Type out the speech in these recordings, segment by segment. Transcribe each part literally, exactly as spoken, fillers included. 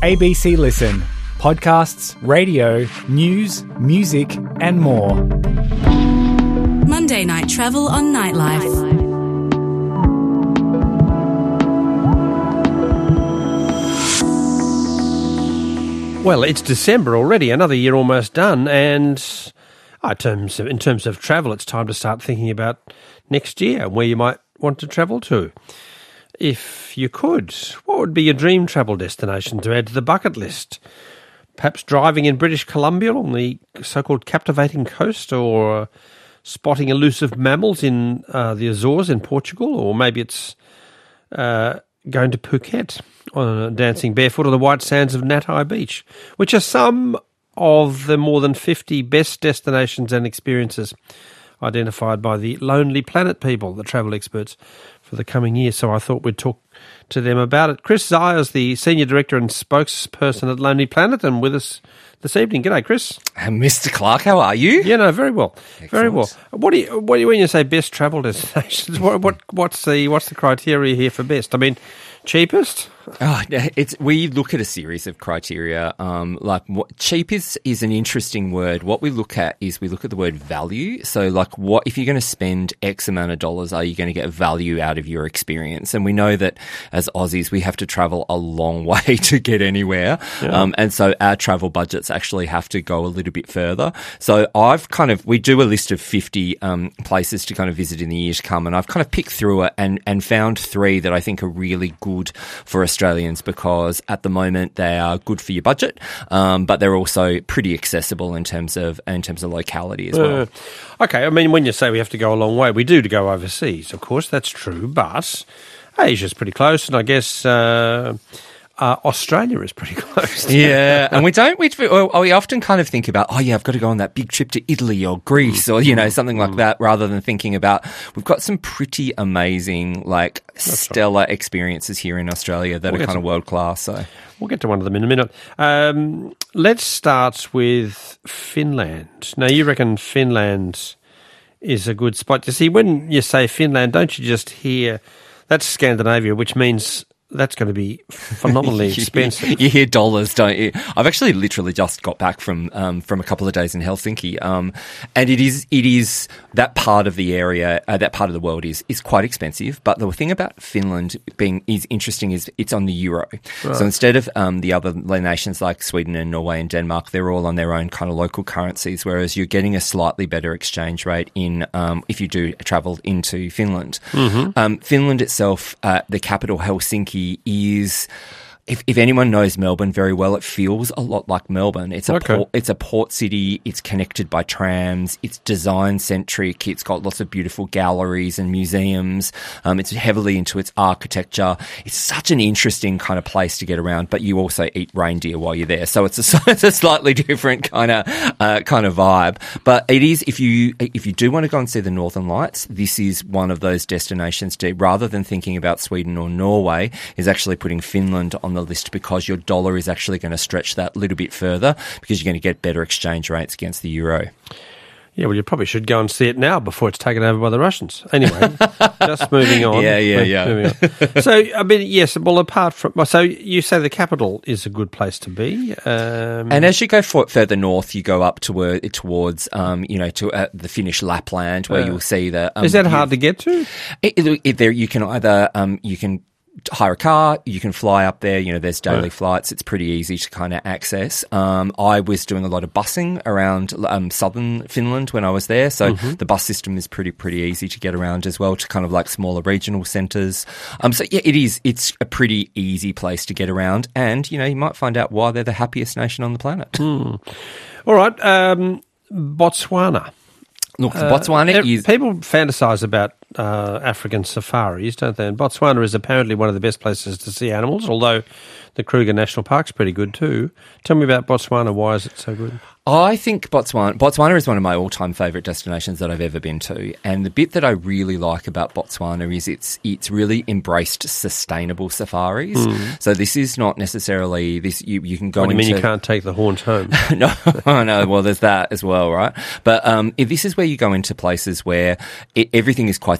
A B C Listen. Podcasts, radio, news, music and more. Monday Night Travel on Nightlife. Well, it's December already, another year almost done, and uh, in terms of, in terms of travel, it's time to start thinking about next year and where you might want to travel to. If you could, what would be your dream travel destination to add to the bucket list? Perhaps driving in British Columbia on the so-called captivating coast, or spotting elusive mammals in uh, the Azores in Portugal, or maybe it's uh, going to Phuket, uh, dancing barefoot on the white sands of Natai Beach, which are some of the more than fifty best destinations and experiences identified by the Lonely Planet people, the travel experts, for the coming year. So I thought we'd talk to them about it. Chris Zayas, the Senior Director and Spokesperson at Lonely Planet, and with us this evening. G'day, Chris. Uh, Mister Clark, how are you? Yeah, no, very well. Excellent. Very well. What do you, what do you, when you say best travel destinations, what, what, what's the, what's the criteria here for best? I mean, cheapest? Oh, it's we look at a series of criteria. Um, like what, cheap is is an interesting word. What we look at is we look at the word value. So, like, what if you're going to spend X amount of dollars, are you going to get value out of your experience? And we know that as Aussies, we have to travel a long way to get anywhere, yeah. um, and so our travel budgets actually have to go a little bit further. So, I've kind of we do a list of fifty um, places to kind of visit in the year to come, and I've kind of picked through it and and found three that I think are really good for Australians, because at the moment they are good for your budget, um, but they're also pretty accessible in terms of in terms of locality as well. Uh, okay, I mean, when you say we have to go a long way, we do to go overseas, of course, that's true, but Asia's pretty close, and I guess uh, uh, Australia is pretty close. Yeah, and we don't, we, we often kind of think about, oh yeah, I've got to go on that big trip to Italy or Greece or, you know, something like that, rather than thinking about, we've got some pretty amazing, like, That's stellar right. experiences here in Australia that we'll are kind of world class. So we'll get to one of them in a minute. Um, let's start with Finland. Now, you reckon Finland is a good spot. You see, when you say Finland, don't you just hear that's Scandinavia, which means that's going to be phenomenally expensive. You hear dollars, don't you? I've actually literally just got back from um, from a couple of days in Helsinki, um, and it is it is that part of the area, uh, that part of the world is is quite expensive. But the thing about Finland being is interesting is it's on the euro. Right. So instead of um, the other nations like Sweden and Norway and Denmark, they're all on their own kind of local currencies. Whereas you're getting a slightly better exchange rate in um, if you do travel into Finland. Mm-hmm. Um, Finland itself, uh, the capital Helsinki, is, if, if anyone knows Melbourne very well, it feels a lot like Melbourne. It's a okay. port, it's a port city. It's connected by trams. It's design centric. It's got lots of beautiful galleries and museums. Um, it's heavily into its architecture. It's such an interesting kind of place to get around. But you also eat reindeer while you're there, so it's a, it's a slightly different kind of uh, kind of vibe. But it is, if you if you do want to go and see the Northern Lights, this is one of those destinations to, rather than thinking about Sweden or Norway, is actually putting Finland on the list, because your dollar is actually going to stretch that a little bit further, because you're going to get better exchange rates against the euro. Yeah, well, you probably should go and see it now before it's taken over by the Russians. Anyway, just moving on. Yeah, yeah, yeah. So, I mean, yes, well, apart from... So you say the capital is a good place to be. Um, and as you go for, further north, you go up to where, towards, um, you know, to uh, the Finnish Lapland, where uh, you'll see the... Um, is that hard to get to? It, it, it, there, you can either... Um, you can hire a car, you can fly up there, you know, there's daily right. flights, it's pretty easy to kind of access. Um, I was doing a lot of busing around um, southern Finland when I was there, so mm-hmm. the bus system is pretty, pretty easy to get around as well, to kind of like smaller regional centres. Um, so yeah, it is, it's a pretty easy place to get around, and, you know, you might find out why they're the happiest nation on the planet. Mm. All right, um, Botswana. Look, Botswana uh, is... People fantasise about uh, African safaris, don't they? And Botswana is apparently one of the best places to see animals, although the Kruger National Park's pretty good too. Tell me about Botswana. Why is it so good? I think Botswana, Botswana is one of my all-time favourite destinations that I've ever been to. And the bit that I really like about Botswana is it's it's really embraced sustainable safaris. Mm. So this is not necessarily this. You, you can go. What do you into, mean you can't take the horns home? no, no. Well, there's that as well, right? But um, if this is where you go into places where it, everything is quite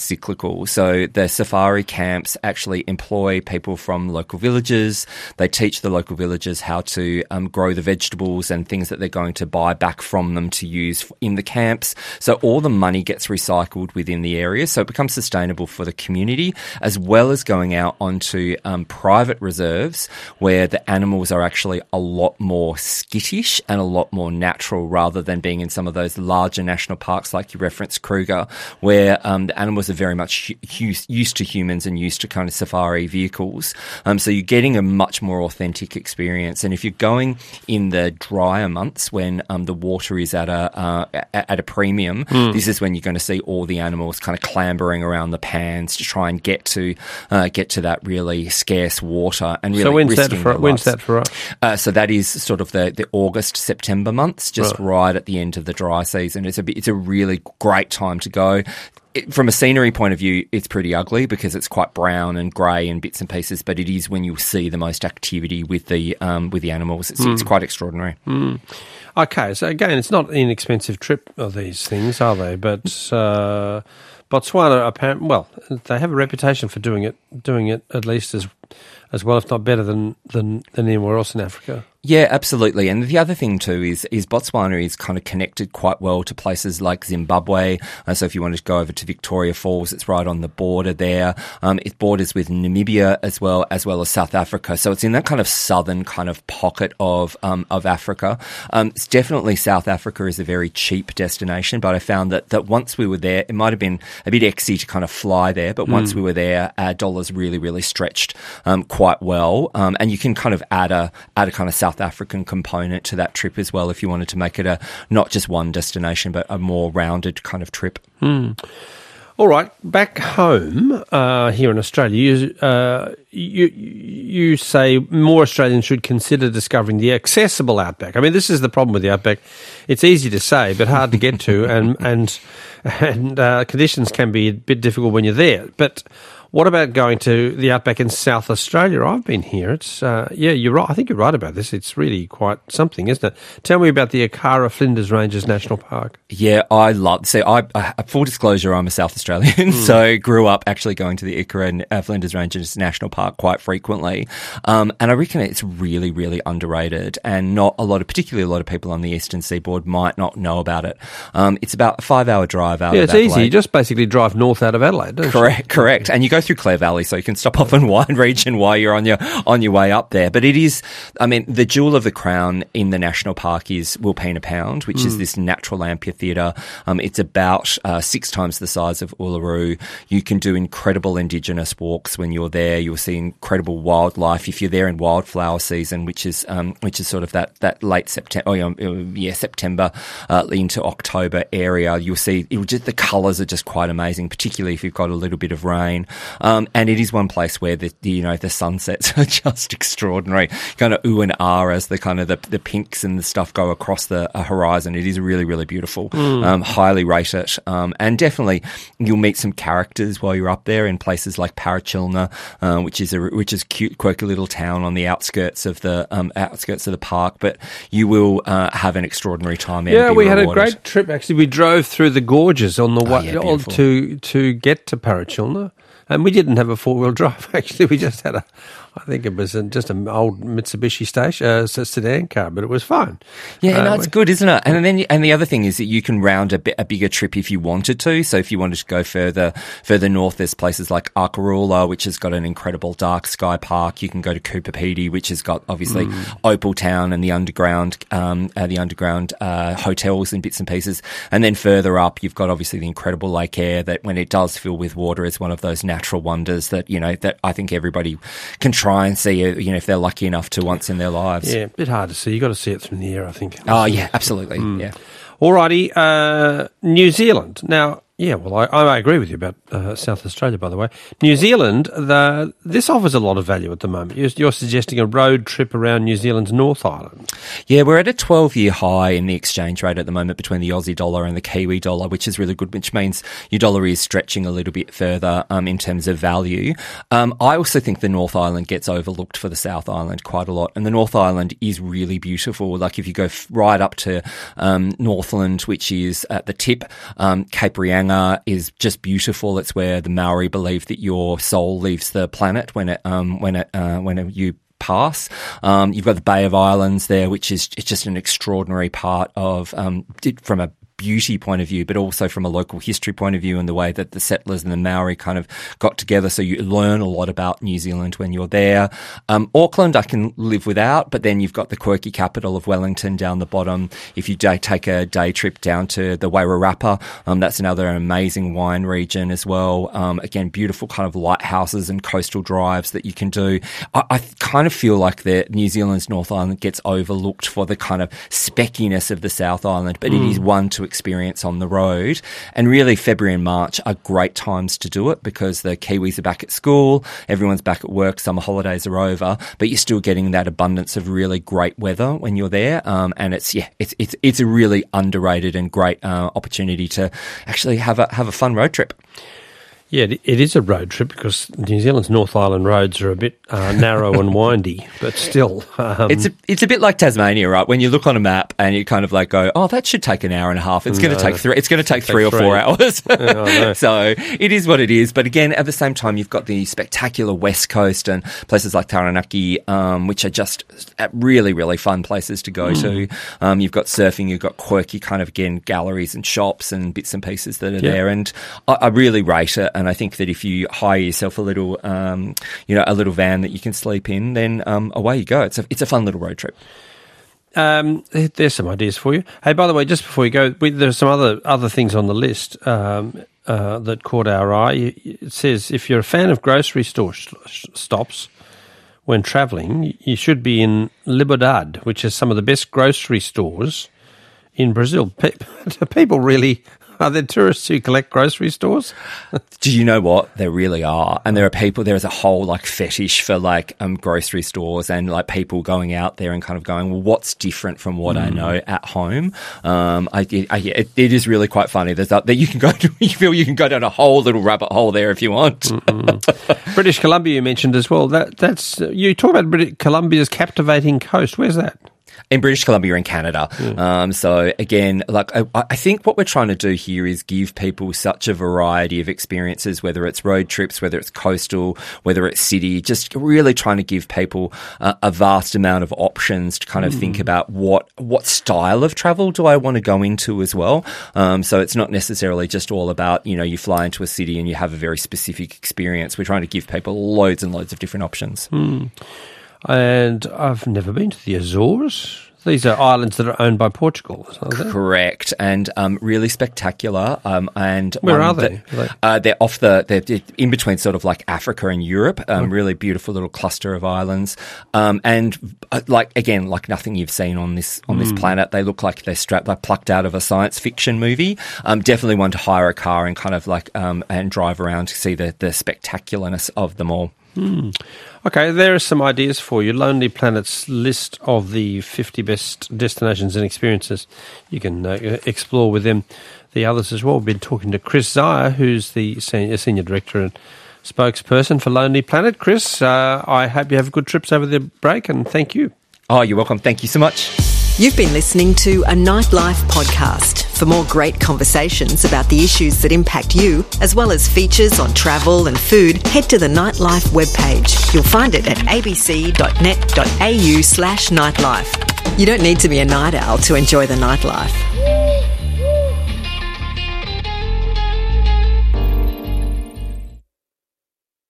cyclical. So the safari camps actually employ people from local villages. They teach the local villagers how to um, grow the vegetables and things that they're going to buy back from them to use in the camps. So all the money gets recycled within the area. So it becomes sustainable for the community, as well as going out onto um, private reserves where the animals are actually a lot more skittish and a lot more natural, rather than being in some of those larger national parks like you referenced, Kruger, where um, the animals are very much hu- used to humans and used to kind of safari vehicles. Um, so you're getting a much more authentic experience. And if you're going in the drier months when um, the water is at a uh, at a premium, mm. this is when you're going to see all the animals kind of clambering around the pans to try and get to uh, get to that really scarce water. And really so when's risking that for? When's that for us? Uh, so that is sort of the, the August, September months, just right. right at the end of the dry season. It's a it's a really great time to go. It, from a scenery point of view, it's pretty ugly because it's quite brown and grey and bits and pieces. But it is when you see the most activity with the um, with the animals. It's, mm. it's quite extraordinary. Mm. Okay, so again, it's not an inexpensive trip of these things, are they? But uh, Botswana, apparently, well, they have a reputation for doing it, doing it at least as as well, if not better than than, than anywhere else in Africa. Yeah, absolutely. And the other thing too is is Botswana is kind of connected quite well to places like Zimbabwe. Uh, so if you wanted to go over to Victoria Falls, it's right on the border there. Um, it borders with Namibia as well, as well as South Africa. So it's in that kind of southern kind of pocket of um, of Africa. Um, it's definitely South Africa is a very cheap destination, but I found that, that once we were there, it might have been a bit exy to kind of fly there, but once mm. we were there, our dollars really, really stretched um, quite well. Um, and you can kind of add a add a kind of South South African component to that trip as well if you wanted to make it a not just one destination but a more rounded kind of trip. Mm. All right, back home uh, here in Australia, you, uh, you you say more Australians should consider discovering the accessible outback. I mean, this is the problem with the outback. It's easy to say but hard to get to, and and and uh, conditions can be a bit difficult when you're there. But what about going to the outback in South Australia? I've been here. It's uh, yeah, you're right. I think you're right about this. It's really quite something, isn't it? Tell me about the Akara Flinders Ranges National Park. Yeah, I love. See, I, I full disclosure, I'm a South Australian, mm. so grew up actually going to the Ikara and uh, Flinders Ranges National Park quite frequently, um, and I reckon it's really, really underrated, and not a lot of, particularly a lot of people on the eastern seaboard might not know about it. Um, it's about a five-hour drive out. Yeah, of it's Adelaide. easy. You just basically drive north out of Adelaide, don't correct, you? Correct, and you go through Clare Valley, so you can stop off in Wine Region while you're on your on your way up there. But it is, I mean, the jewel of the crown in the national park is Wilpena Pound, which mm. is this natural amphitheatre. Um, it's about uh, six times the size of Uluru. You can do incredible Indigenous walks when you're there. You'll see incredible wildlife if you're there in wildflower season, which is um, which is sort of that that late September, oh, yeah, September uh, into October area. You'll see it will just the colours are just quite amazing, particularly if you've got a little bit of rain. Um, and it is one place where the, the you know the sunsets are just extraordinary, kind of ooh and ah as the kind of the, the pinks and the stuff go across the uh, horizon. It is really really beautiful. Mm. Um, highly rate it, um, and definitely you'll meet some characters while you're up there in places like Parachilna, uh, which is a which is a cute quirky little town on the outskirts of the um, outskirts of the park. But you will uh, have an extraordinary time there. Yeah, we had rewarded. a great trip. Actually, we drove through the gorges on the oh, way yeah, to to get to Parachilna. And we didn't have a four-wheel drive, actually. We just had a, I think it was a, just an old Mitsubishi station, uh, sedan car, but it was fine. Yeah, uh, no, it's good, isn't it? And then, and the other thing is that you can round a, bit, a bigger trip if you wanted to. So if you wanted to go further, further north, there's places like Arkaroola, which has got an incredible dark sky park. You can go to Coopapedy, which has got obviously mm. Opal Town and the underground, um, uh, the underground uh, hotels and bits and pieces. And then further up, you've got obviously the incredible Lake Eyre that, when it does fill with water, is one of those natural wonders that you know that I think everybody can try and see, you know, if they're lucky enough to once in their lives. Yeah, a bit hard to see. You've got to see it from the air, I think. Oh, yeah, absolutely. Mm. Yeah. Alrighty, uh, New Zealand. Now, yeah, well, I, I agree with you about uh, South Australia, by the way. New Zealand, the, this offers a lot of value at the moment. You're, you're suggesting a road trip around New Zealand's North Island. Yeah, we're at a twelve-year high in the exchange rate at the moment between the Aussie dollar and the Kiwi dollar, which is really good, which means your dollar is stretching a little bit further um, in terms of value. Um, I also think the North Island gets overlooked for the South Island quite a lot, and the North Island is really beautiful. Like if you go f- right up to um, Northland, which is at the tip, um, Cape Reinga, Tauranga is just beautiful. It's where the Maori believe that your soul leaves the planet when it um, when it uh, when it, you pass. Um, you've got the Bay of Islands there, which is it's just an extraordinary part of um, from a beauty point of view, but also from a local history point of view and the way that the settlers and the Maori kind of got together. So you learn a lot about New Zealand when you're there. Um, Auckland, I can live without, but then you've got the quirky capital of Wellington down the bottom. If you day, take a day trip down to the Wairarapa, um, that's another amazing wine region as well. Um, again, beautiful kind of lighthouses and coastal drives that you can do. I, I kind of feel like the New Zealand's North Island gets overlooked for the kind of speckiness of the South Island, but mm. it is one to experience on the road. And really February and March are great times to do it because the Kiwis are back at school, everyone's back at work, summer holidays are over, but you're still getting that abundance of really great weather when you're there. Um, and it's, yeah, it's, it's, it's a really underrated and great uh, opportunity to actually have a, have a fun road trip. Yeah, it is a road trip because New Zealand's North Island roads are a bit uh, narrow and windy, but still. Um, it's, a, it's a bit like Tasmania, right? When you look on a map and you kind of like go, oh, that should take an hour and a half. It's no, going to take three, it's going to take three or three. four hours. Oh, so it is what it is. But again, at the same time, you've got the spectacular West Coast and places like Taranaki, um, which are just really, really fun places to go mm. to. Um, you've got surfing, you've got quirky kind of, again, galleries and shops and bits and pieces that are yeah. there. And I, I really rate it. And I think that if you hire yourself a little, um, you know, a little van that you can sleep in, then um, away you go. It's a it's a fun little road trip. Um, there's some ideas for you. Hey, by the way, just before you go, we, there's some other other things on the list um, uh, that caught our eye. It says if you're a fan of grocery store sh- stops when travelling, you should be in Liberdade, which is some of the best grocery stores in Brazil. Pe- do people really? Are there tourists who collect grocery stores? Do you know what? There really are. And there are people, there is a whole like fetish for like um, grocery stores and like people going out there and kind of going, well, what's different from what mm. I know at home? Um, I, I, it, it is really quite funny. There's that, that you can go to, you feel you can go down a whole little rabbit hole there if you want. British Columbia you mentioned as well. That That's, you talk about British Columbia's captivating coast. Where's that? In British Columbia in Canada. Yeah. Um, so again, like I, I think what we're trying to do here is give people such a variety of experiences, whether it's road trips, whether it's coastal, whether it's city, just really trying to give people uh, a vast amount of options to kind of mm. think about what, what style of travel do I want to go into as well. Um, so it's not necessarily just all about, you know, you fly into a city and you have a very specific experience. We're trying to give people loads and loads of different options. Mm. And I've never been to the Azores. These are islands that are owned by Portugal, aren't they? Correct, and um, really spectacular. Um, and where are they? That, are they? Uh, they're off the. They're in between, sort of like Africa and Europe. Um, oh. Really beautiful little cluster of islands. Um, and uh, like again, like nothing you've seen on this on mm. this planet. They look like they're strapped, like plucked out of a science fiction movie. Um, definitely one to hire a car and kind of like um, and drive around to see the the spectacularness of them all. Hmm. Okay, there are some ideas for you. Lonely Planet's list of the fifty best destinations and experiences. You can uh, explore with them the others as well. We've been talking to Chris Zaya, who's the senior, senior director and spokesperson for Lonely Planet. Chris, uh, I hope you have good trips over the break, and thank you. Oh, you're welcome. Thank you so much. You've been listening to a Nightlife podcast. For more great conversations about the issues that impact you, as well as features on travel and food, head to the Nightlife webpage. You'll find it at abc.net.au slash nightlife. You don't need to be a night owl to enjoy the nightlife.